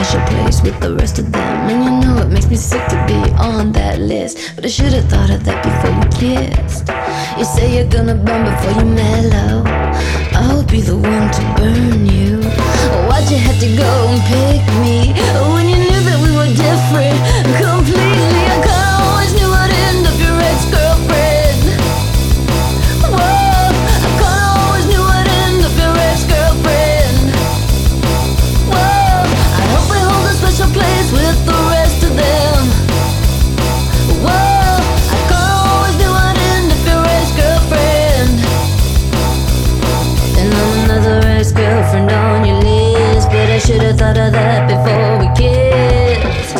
special place with the rest of them. And you know it makes me sick to be on that list, but I should've thought of that before we kissed. You say you're gonna burn before you mellow. I'll be the one to burn you. Why'd you have to go and pick me when you knew that we were different completely? I kinda always knew I'd end up your ex-girlfriend. Whoa, I kinda always knew I'd end up your ex-girlfriend. Whoa, I hope I hold a special place with the rest of them. Whoa, I kinda always knew I'd end up your ex-girlfriend. And I'm another ex-girlfriend on your list, but I should've thought of that before we kissed.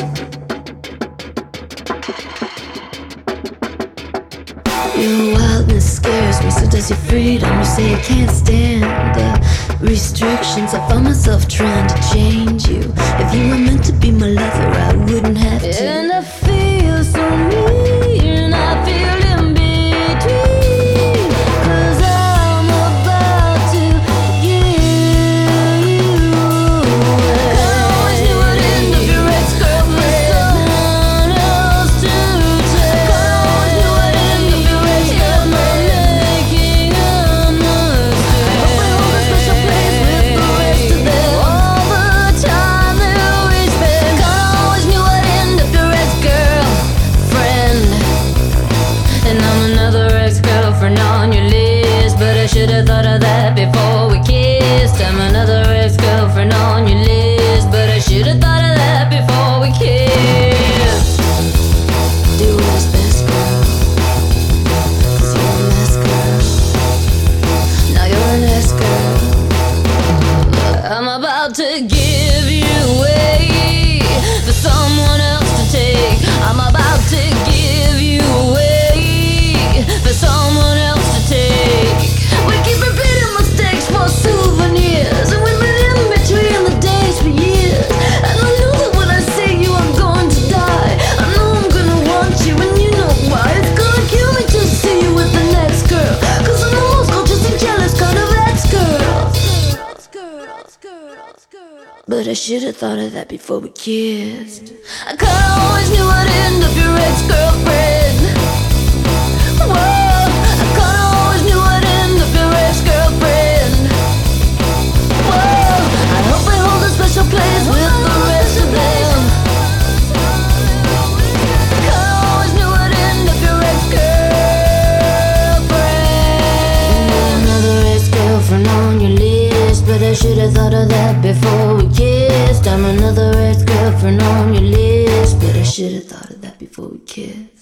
Your wildness scares me, so does your freedom. You say you can't stand the restrictions. I found myself trying to change you. If you were meant to be my lover, I wouldn't have to. And I feel so mean, I feel in between, 'cause I'm about to give you away. I always knew I'd end up your ex-girlfriend. Someone else to take. I always knew I'd end up your ex-girlfriend. Making a mistake. I hope I hold a special place with the rest of them. All the time that we spent. I always knew I'd end up your ex-girlfriend. And I'm another ex-girlfriend on your list, but I should've thought of that before we kissed. I'm another ex-girlfriend on your list, but I should've thought of that before we kissed. Do what's best, girl, 'cause you're a mess, girl. Now you're an ex-girl. I'm about to give you away for someone else to take. I'm about to give you away for someone else to take. We keep repeating mistakes for souvenirs, and we've been in between the days for years. And I know that when I see you I'm going to die. I know I'm gonna want you, and you know why. It's gonna kill me to see you with the next girl, 'cause I'm the most conscious and jealous kind of ex-girl. But I should've thought of that before we kissed. I kinda always knew I'd end up your ex-girlfriend. Whoa, I kinda always knew I'd end up your ex-girlfriend. Whoa, I hope I hold a special place with the rest of them. Kinda always knew I'd end up your ex-girlfriend. Another ex-girlfriend on your list, but I should've thought of that before we kissed. I'm another ex-girlfriend on your list, but I should've thought of that before we kissed.